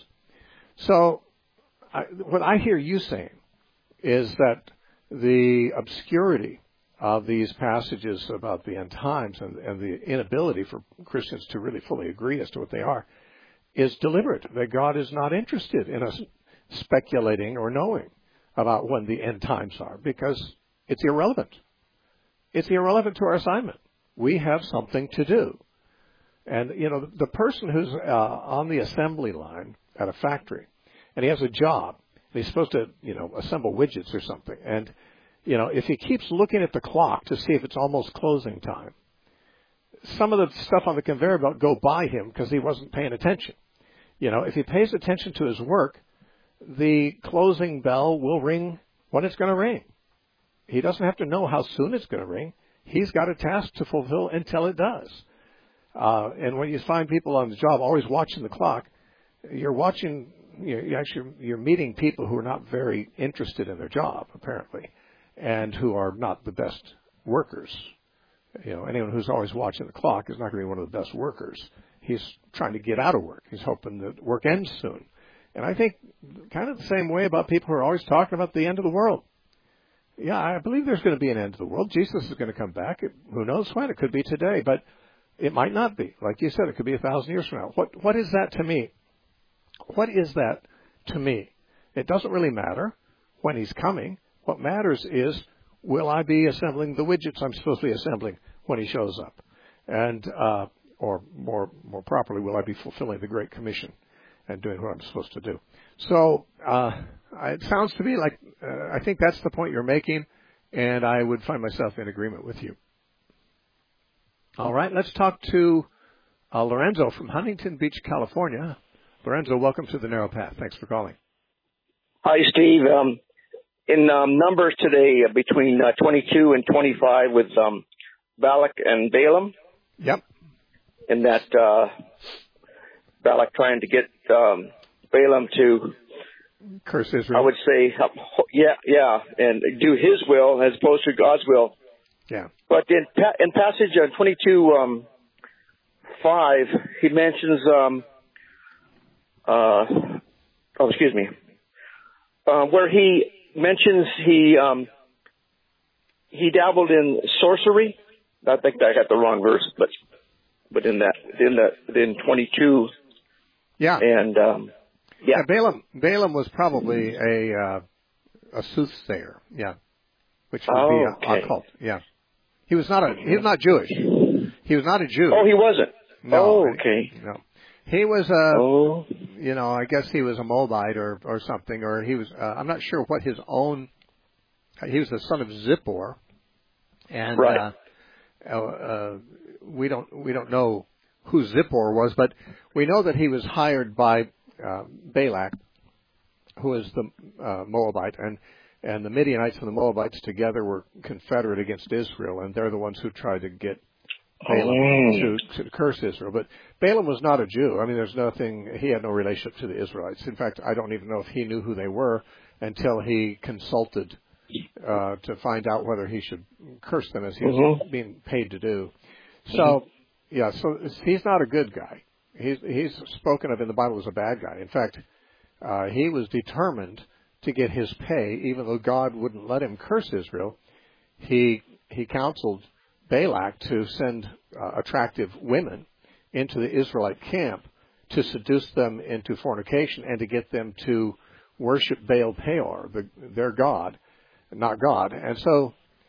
S1: So I, what I hear you saying is that the obscurity of these passages about the end times and, and the inability for Christians to really fully agree as to what they are is deliberate, that God is not interested in us speculating or knowing about when the end times are, because it's irrelevant. It's irrelevant to our assignment. We have something to do. And, you know, the person who's uh, on the assembly line at a factory, and he has a job, and he's supposed to, you know, assemble widgets or something, and, you know, if he keeps looking at the clock to see if it's almost closing time, some of the stuff on the conveyor belt go by him because he wasn't paying attention. You know, if he pays attention to his work, the closing bell will ring when it's going to ring. He doesn't have to know how soon it's going to ring. He's got a task to fulfill until it does. Uh, and when you find people on the job always watching the clock, you're watching, you're actually, you're meeting people who are not very interested in their job, apparently, and who are not the best workers. You know, anyone who's always watching the clock is not going to be one of the best workers. He's trying to get out of work. He's hoping that work ends soon. And I think kind of the same way about people who are always talking about the end of the world. Yeah, I believe there's going to be an end to the world. Jesus is going to come back. It, who knows when? It could be today, but it might not be. Like you said, it could be a thousand years from now. What What is that to me? What is that to me? It doesn't really matter when he's coming. What matters is, will I be assembling the widgets I'm supposed to be assembling when he shows up? And, uh, or more, more properly, will I be fulfilling the Great Commission and doing what I'm supposed to do? So, uh, it sounds to me like, uh, I think that's the point you're making, and I would find myself in agreement with you. All right, let's talk to uh, Lorenzo from Huntington Beach, California. Lorenzo, welcome to the Narrow Path. Thanks for calling.
S8: Hi, Steve. Um, in um, Numbers today, uh, between uh, twenty-two and twenty-five with um, Balak and Balaam.
S1: Yep.
S8: And that uh, Balak trying to get um, Balaam to
S1: curse Israel.
S8: I would say, uh, yeah, yeah, and do his will as opposed to God's will.
S1: Yeah.
S8: But in, in passage uh, twenty-two, um, five, he mentions, um, uh, oh, excuse me, uh, where he mentions he um, he dabbled in sorcery. I think I got the wrong verse, but but in that in the in twenty-two,
S1: yeah,
S8: and um, yeah.
S1: yeah, Balaam Balaam was probably a uh, a soothsayer, yeah, which would
S8: oh,
S1: be
S8: okay.
S1: occult, yeah. He was not a he was not Jewish. He was not a Jew.
S8: Oh, he wasn't.
S1: No,
S8: oh, okay.
S1: No, he was a.
S8: Oh.
S1: You know, I guess he was a Moabite or or something, or he was. Uh, I'm not sure what his own. He was the son of Zippor, and
S8: right.
S1: uh, uh, we don't we don't know who Zippor was, but we know that he was hired by uh, Balak, who is the uh, Moabite, and. And the Midianites and the Moabites together were confederate against Israel, and they're the ones who tried to get Balaam oh. to, to curse Israel. But Balaam was not a Jew. I mean, there's nothing, he had no relationship to the Israelites. In fact, I don't even know if he knew who they were until he consulted uh, to find out whether he should curse them as he was mm-hmm. being paid to do. So, mm-hmm. yeah, so he's not a good guy. He's, he's spoken of in the Bible as a bad guy. In fact, uh, he was determined to get his pay, even though God wouldn't let him curse Israel. He he counseled Balak to send uh, attractive women into the Israelite camp to seduce them into fornication and to get them to worship Baal Peor, the, their god, not God. And so,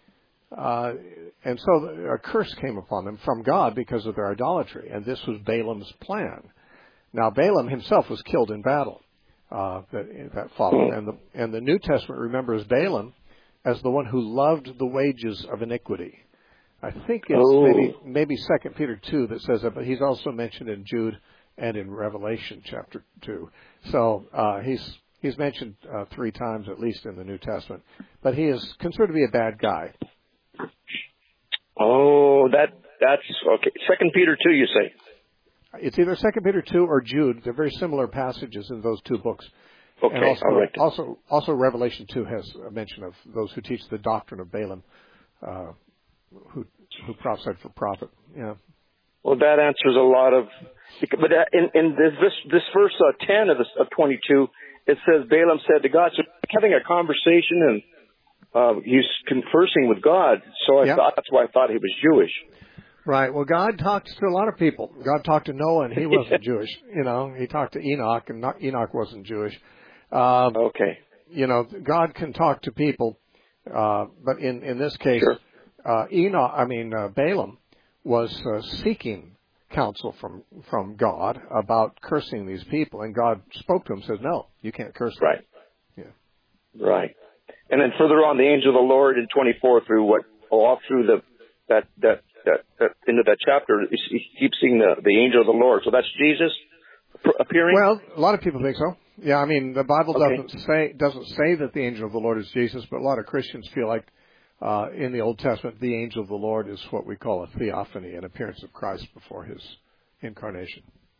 S1: uh, and so a curse came upon them from God because of their idolatry. And this was Balaam's plan. Now Balaam himself was killed in battle. Uh, that, that followed. And the, and the New Testament remembers Balaam as the one who loved the wages of iniquity. I think it's oh. maybe maybe Second Peter two that says that, but he's also mentioned in Jude and in Revelation chapter two. So uh, he's he's mentioned uh, three times at least in the New Testament. But he is considered to be a bad guy.
S8: Oh, that that's okay. Second Peter two, you say?
S1: it's either Second Peter two or Jude. They're very similar passages in those two books.
S8: Okay,
S1: and also,
S8: all right.
S1: also, also Revelation two has a mention of those who teach the doctrine of Balaam, uh, who who prophesied for profit. Yeah.
S8: Well, that answers a lot of. But in, in this this, this verse uh, ten of, this, of twenty-two, it says Balaam said to God, so having a conversation and uh, he's conversing with God. So I
S1: yep.
S8: thought that's why I thought he was Jewish.
S1: Right. Well, God talks to a lot of people. God talked to Noah, and he wasn't Jewish. You know, he talked to Enoch, and not, Enoch wasn't Jewish. Um,
S8: okay.
S1: You know, God can talk to people, uh, but in in this case,
S8: sure.
S1: uh, Enoch, I mean uh, Balaam, was uh, seeking counsel from from God about cursing these people, and God spoke to him, says, "No, you can't curse them."
S8: Right.
S1: Yeah.
S8: Right. And then further on, the angel of the Lord in twenty-four through what all through the that that that, that into that chapter, he keeps seeing the the angel of the Lord. So that's Jesus appearing.
S1: Well, a lot of people think so. Yeah, I mean, the Bible
S8: okay.
S1: doesn't say doesn't say that the angel of the Lord is Jesus, but a lot of Christians feel like uh, in the Old Testament, the angel of the Lord is what we call a theophany, an appearance of Christ before his incarnation.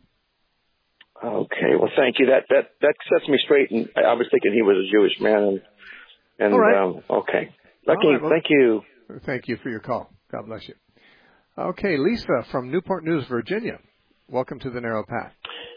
S8: Okay, well, thank you. That that that sets me straight. And I was thinking he was a Jewish man. And, and
S1: All right.
S8: um, okay,
S1: All
S8: okay.
S1: right, well,
S8: thank you.
S1: Thank you for your call. God bless you. Okay, Lisa from Newport News, Virginia. Welcome to the Narrow Path.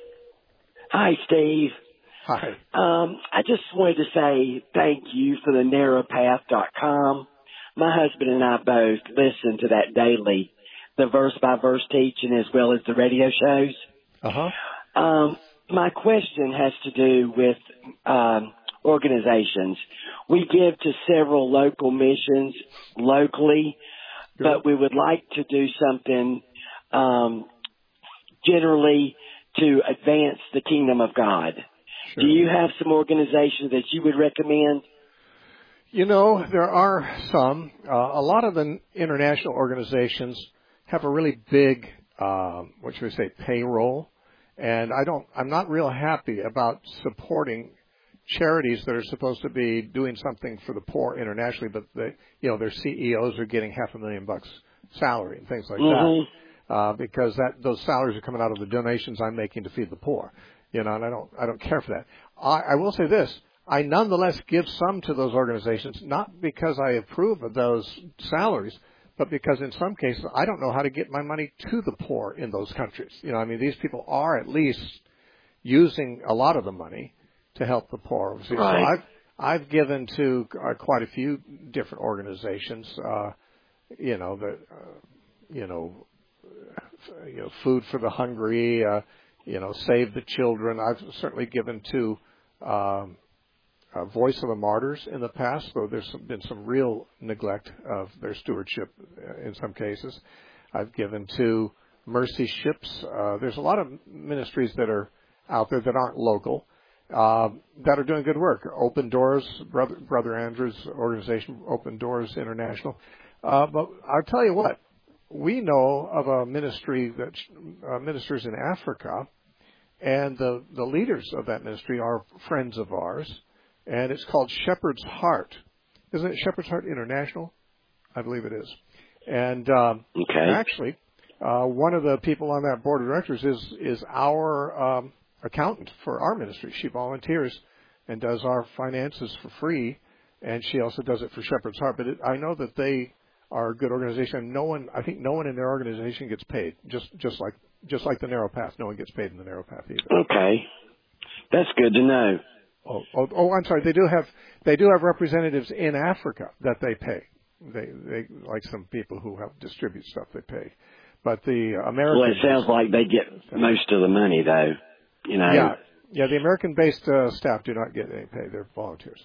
S9: Hi, Steve.
S1: Hi.
S9: Um, I just wanted to say thank you for the narrow path dot com. My husband and I both listen to that daily, the verse-by-verse teaching as well as the radio shows.
S1: Uh-huh.
S9: Um, my question has to do with um, organizations. We give to several local missions locally, Good. But we would like to do something um, generally to advance the kingdom of God. Sure. Do you have some organizations that you would recommend?
S1: You know, there are some. Uh, a lot of the international organizations have a really big, uh, what should we say, payroll. And I don't, I'm not real happy about supporting charities that are supposed to be doing something for the poor internationally, but they, you know, their C E Os are getting half a million bucks salary and things like
S9: mm-hmm.
S1: that, uh, because that those salaries are coming out of the donations I'm making to feed the poor. You know, and I don't, I don't care for that. I, I will say this: I nonetheless give some to those organizations, not because I approve of those salaries, but because in some cases I don't know how to get my money to the poor in those countries. You know, I mean, these people are at least using a lot of the money to help the poor.
S9: Right.
S1: So I've I've given to uh, quite a few different organizations. Uh, you know, the uh, you know, uh, you know, Food for the Hungry. Uh, you know, Save the Children. I've certainly given to um, uh, Voice of the Martyrs in the past, though there's some, been some real neglect of their stewardship uh, in some cases. I've given to Mercy Ships. Uh, there's a lot of ministries that are out there that aren't local. Uh, that are doing good work. Open Doors, Brother, Brother Andrew's organization, Open Doors International. Uh, but I'll tell you what, we know of a ministry that uh, ministers in Africa, and the, the leaders of that ministry are friends of ours, and it's called Shepherd's Heart. Isn't it Shepherd's Heart International? I believe it is. And um,
S9: okay.
S1: actually, uh, one of the people on that board of directors is, is our um, accountant for our ministry. She volunteers and does our finances for free, and she also does it for Shepherd's Heart. But it, I know that they are a good organization. No one, I think, no one in their organization gets paid. Just, just like, just like the Narrow Path, no one gets paid in the Narrow Path either.
S9: Okay, that's good to know.
S1: Oh, oh, oh, I'm sorry. They do have, they do have representatives in Africa that they pay. They, they like some people who help distribute stuff. They pay, but the American.
S9: Well, it sounds like they get most of the money, though. You know.
S1: Yeah, yeah. The American-based uh, staff do not get any pay; they're volunteers.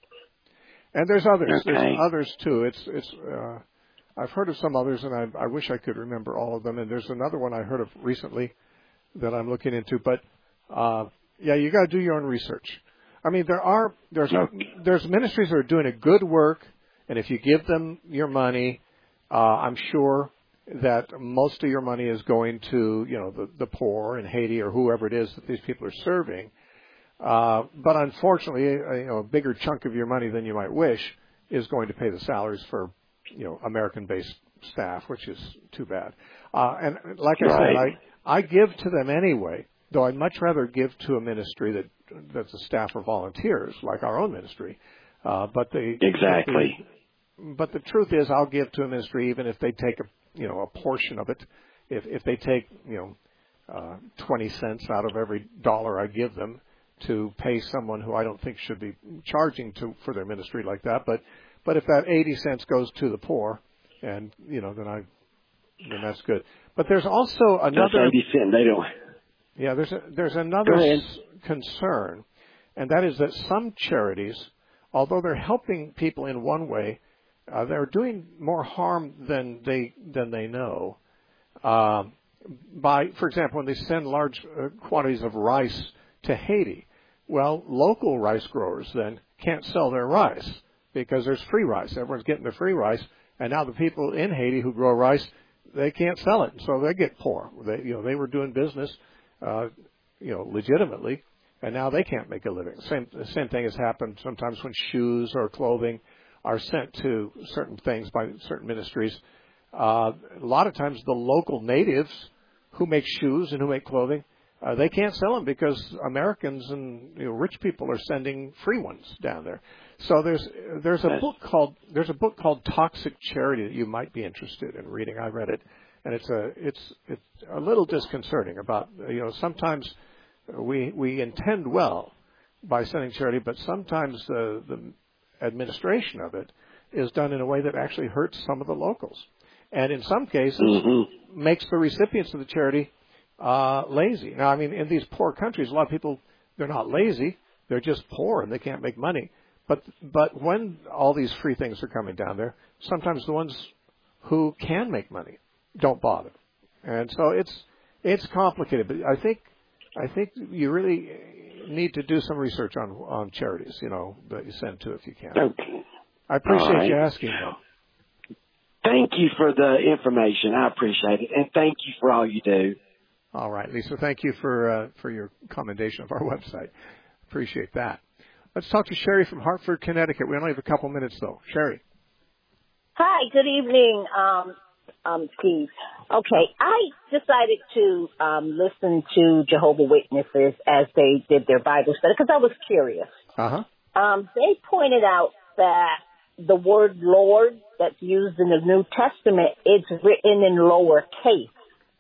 S1: And there's others.
S9: Okay.
S1: There's others too. It's it's. Uh, I've heard of some others, and I, I wish I could remember all of them. And there's another one I heard of recently that I'm looking into. But uh, yeah, you got to do your own research. I mean, there are there's
S9: okay.
S1: there's ministries that are doing a good work, and if you give them your money, uh, I'm sure that most of your money is going to, you know, the, the poor in Haiti or whoever it is that these people are serving. Uh, but unfortunately, a, you know, a bigger chunk of your money than you might wish is going to pay the salaries for, you know, American-based staff, which is too bad. Uh, and like I
S9: right.
S1: said, I give to them anyway, though I'd much rather give to a ministry that that's a staff or volunteers, like our own ministry. Uh, but the
S9: exactly.
S1: The, but the truth is, I'll give to a ministry even if they take a you know a portion of it. If if they take you know uh, twenty cents out of every dollar I give them to pay someone who I don't think should be charging to for their ministry like that, but but if that eighty cents goes to the poor, and you know then I then that's good. But there's also another
S9: that's eighty cents. They don't.
S1: Yeah, there's a, there's another s- concern, and that is that some charities, although they're helping people in one way, uh, they're doing more harm than they than they know. Uh, by, for example, when they send large uh, quantities of rice to Haiti, well, local rice growers then can't sell their rice because there's free rice. Everyone's getting the free rice, and now the people in Haiti who grow rice, they can't sell it, so they get poor. They, you know, they were doing business, uh, you know, legitimately, and now they can't make a living. Same, the same thing has happened sometimes when shoes or clothing are sent to certain things by certain ministries. Uh, a lot of times the local natives who make shoes and who make clothing, uh, they can't sell them because Americans and you know, rich people are sending free ones down there. So there's there's a book called there's a book called Toxic Charity that you might be interested in reading. I read it, and it's a it's it's a little disconcerting about you know sometimes we we intend well by sending charity, but sometimes the the administration of it is done in a way that actually hurts some of the locals, and in some cases mm-hmm. makes the recipients of the charity uh, lazy. Now, I mean, in these poor countries, a lot of people, they're not lazy, they're just poor and they can't make money. But but when all these free things are coming down there, sometimes the ones who can make money don't bother, and so it's it's complicated. But I think I think you really need to do some research on on charities, you know, that you send to if you can.
S9: Okay.
S1: I appreciate
S9: right.
S1: you asking, though.
S9: Thank you for the information. I appreciate it, and thank you for all you do.
S1: All right, Lisa. Thank you for uh, for your commendation of our website. Appreciate that. Let's talk to Sherry from Hartford, Connecticut. We only have a couple minutes, though. Sherry.
S10: Hi. Good evening, um, um, Steve. Okay, I decided to um, listen to Jehovah's Witnesses as they did their Bible study because I was curious.
S1: Uh
S10: huh. Um, they pointed out that the word Lord that's used in the New Testament is written in lowercase,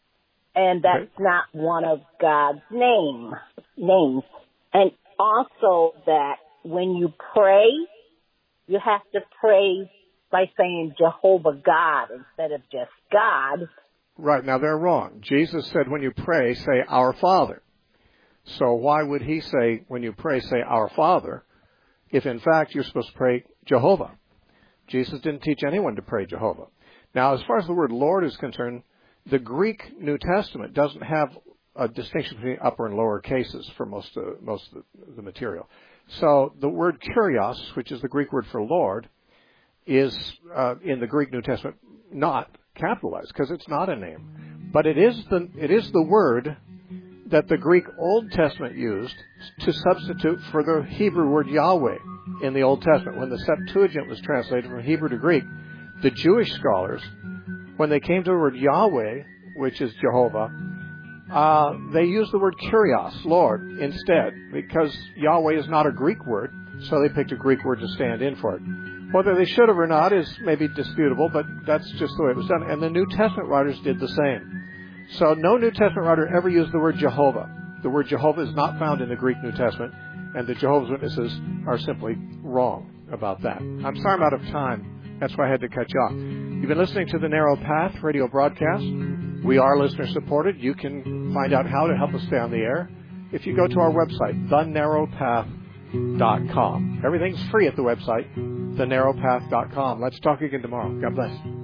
S10: and that's okay. not one of God's name names. And also that when you pray, you have to pray by saying Jehovah God instead of just God.
S1: Right. Now, they're wrong. Jesus said when you pray, say Our Father. So why would he say when you pray, say Our Father, if in fact you're supposed to pray Jehovah? Jesus didn't teach anyone to pray Jehovah. Now, as far as the word Lord is concerned, the Greek New Testament doesn't have a distinction between upper and lower cases for most of, most of the, the material. So the word kurios, which is the Greek word for Lord, is uh, in the Greek New Testament not capitalized because it's not a name, but it is the it is the word that the Greek Old Testament used to substitute for the Hebrew word Yahweh in the Old Testament. When the Septuagint was translated from Hebrew to Greek, the Jewish scholars, when they came to the word Yahweh, which is Jehovah, uh, they used the word kurios, Lord, instead, because Yahweh is not a Greek word, so they picked a Greek word to stand in for it. Whether they should have or not is maybe disputable, but that's just the way it was done. And the New Testament writers did the same. So no New Testament writer ever used the word Jehovah. The word Jehovah is not found in the Greek New Testament, and the Jehovah's Witnesses are simply wrong about that. I'm sorry I'm out of time. That's why I had to cut you off. You've been listening to the Narrow Path radio broadcast. We are listener-supported. You can find out how to help us stay on the air if you go to our website, the narrow path dot com. Everything's free at the website, the narrow path dot com. Let's talk again tomorrow. God bless.